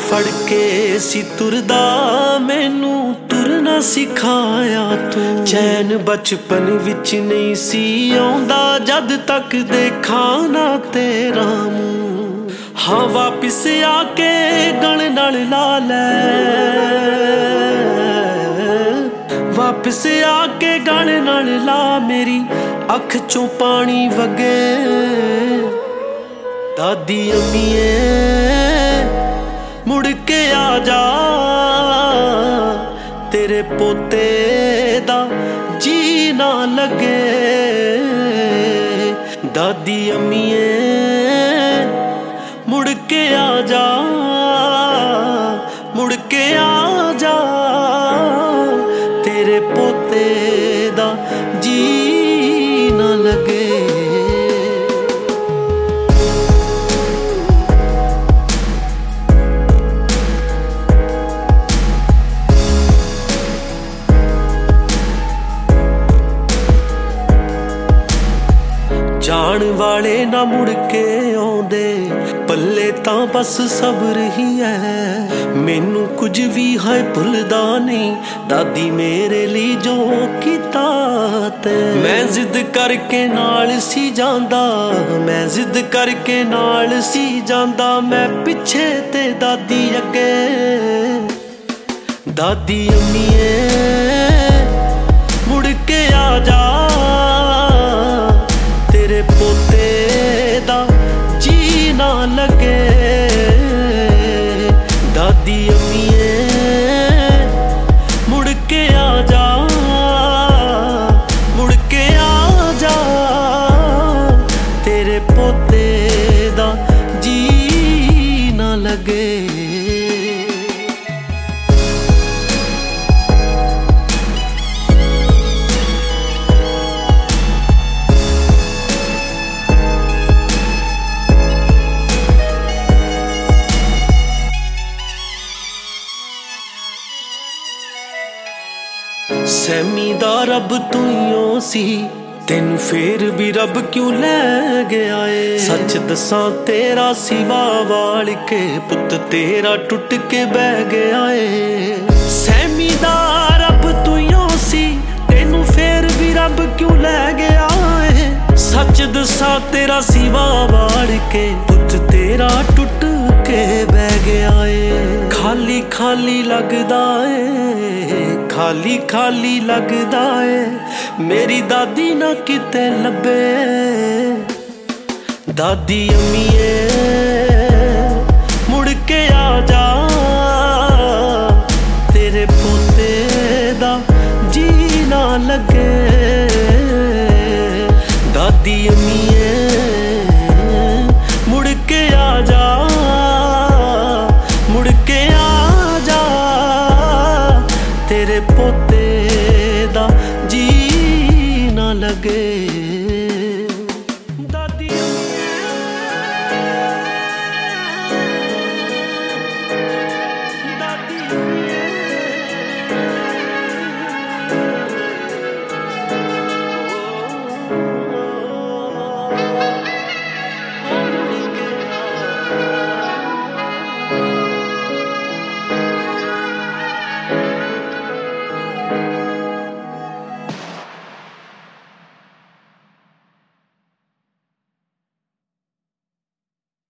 फड़ के सी तुरदा मैनू तुरना सिखाया तू। चैन बचपन विच नहीं सी आउंदा जद तक देखा ना तेरा मूंह। हाँ वापिस आके गल नाल ला लै, वापिस आके गल नाल ला मेरी अख चों पानी वगे। दादी अम्मीए मुड़ के आ जा, तेरे पोते दा जी ना लगे। दादी अम्मीए मुड़ के आ जा, मुड़ के आ जा, तेरे पोते दा जी ना लगे। जान वाले ना मुड़ के आउंदे पल्ले तां बस सब्र ही है। मैनू कुछ भी है भुलदा नहीं दादी मेरे लिए जो कीता ते। मैं जिद करके नाल सी जांदा, मैं जिद करके नाल सी जांदा, मैं पिछे ते दादी अगे। दादी अम्मीए मुड़ के आ जा, तेरे पोते दा जी ना लगे। दादी अम्मीए मुड़ के आ जा, मुड़ के आ जा, तेरे पोते दा जी ना लगे। सैमी दा रब तूं सी, तेनू फेर भी रब क्यों लै गया है। सच दसां तेरा सिवा वाल के पुत तेरा टुट के बह गया है। सैमी दा रब तूं सी, तेनू फेर भी रब क्यों लै गया है। सच दसां तेरा सिवा वाल के पुत तेरा टुट के बह गया है। खाली खाली लगदा है, खाली खाली लगदा है, मेरी दादी ना किते लभे। दादी अम्मीए मुड़ के आ जा, तेरे पोते दा जी ना लगे। दादी अम्मीए